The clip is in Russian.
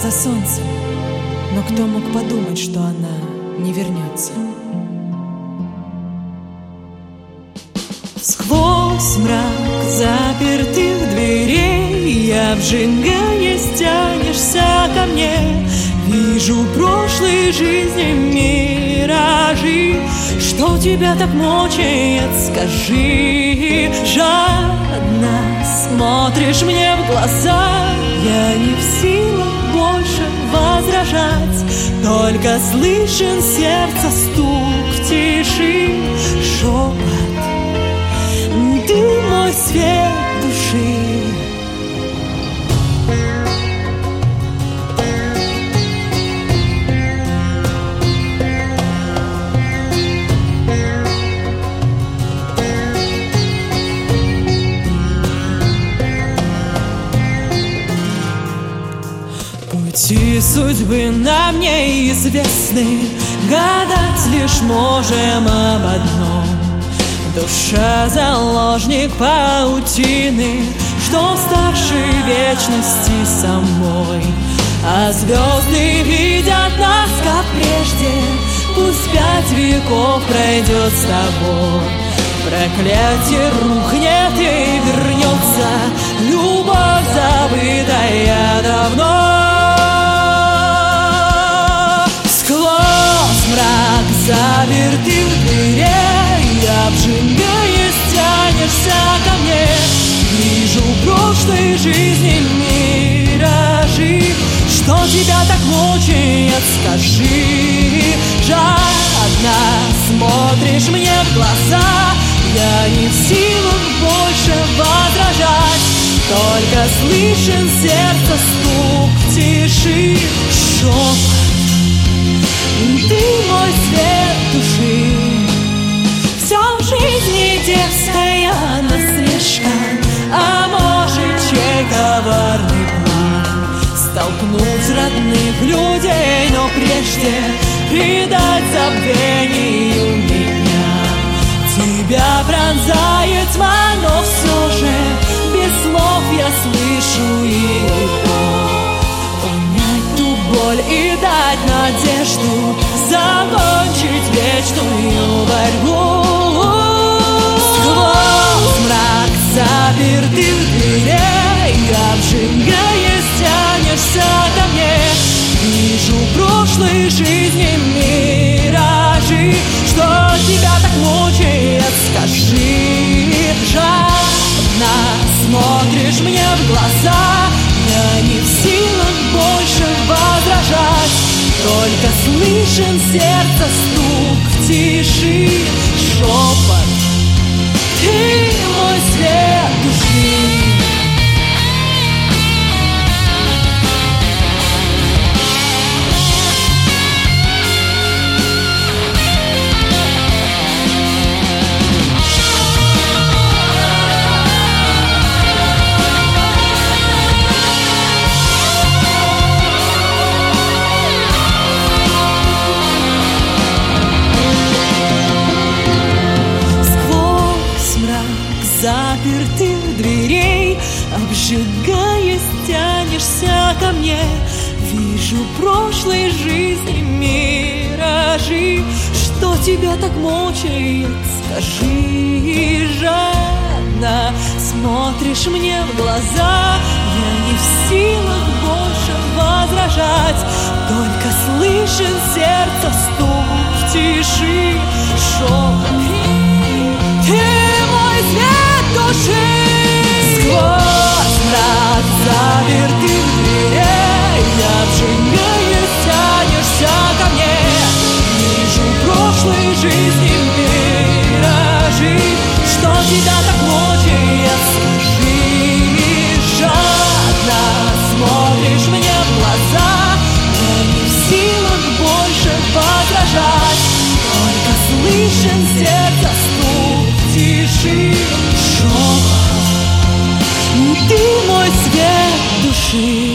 за солнцем, но кто мог подумать, что она не вернется? Сквозь мрак запертых дверей, обжигаясь, тянешься ко мне. Вижу прошлой жизни миражи. Что тебя так мучает, скажи. Жадно смотришь мне в глаза. Я не в силах больше возражать. Только слышен сердце стук в тиши. Шепот, ты мой свет души. Пути судьбы нам неизвестны, гадать лишь можем об одном. Душа заложник паутины, что в старшей вечности самой. А звезды видят нас, как прежде. Пусть 5 веков пройдет с тобой. Проклятие рухнет и вернется любовь, забытая давно. Сквозь мрак запертых дверей, обжигаясь, тянешься ко мне. Вижу прошлой жизни миражи. Что тебя так мучает, скажи. Жадно смотришь мне в глаза. Я не в силах больше возражать. Только слышен сердце стук в тиши. Шепот, ты мой свет души. Все в жизни дерзкая насмешка, а может, чей коварный план столкнуть родных людей, но прежде предать забвению меня. Тебя пронзает тьма, но все же без слов я слышу ее. Понять ту боль и дать надежду, закончить вечную борьбу. Сквозь мрак запертых дверей, обжигаясь, тянешься ко мне. Вижу прошлой жизни миражи. Что тебя так мучает, скажи. Жадно смотришь мне в глаза. Я не в силах больше возражать. Только слышен сердце стук в тиши. Шепот, ты мой свет души. Запертых дверей, обжигаясь, тянешься ко мне. Вижу прошлой жизни миражи. Что тебя так мучает, скажи. Жадно смотришь мне в глаза. Я не в силах больше возражать. Только слышен сердце стук в тиши. Шепот, ты мой свет души. Сквозь мрак запертых дверей, обжигаясь, тянешься ко мне. Вижу прошлой жизни миражи. Что тебя так мучает, скажи. Жадно смотришь мне в глаза. Я не в силах больше возражать. Только слышен сердце стук в тиши. Шепот, ты мой свет души.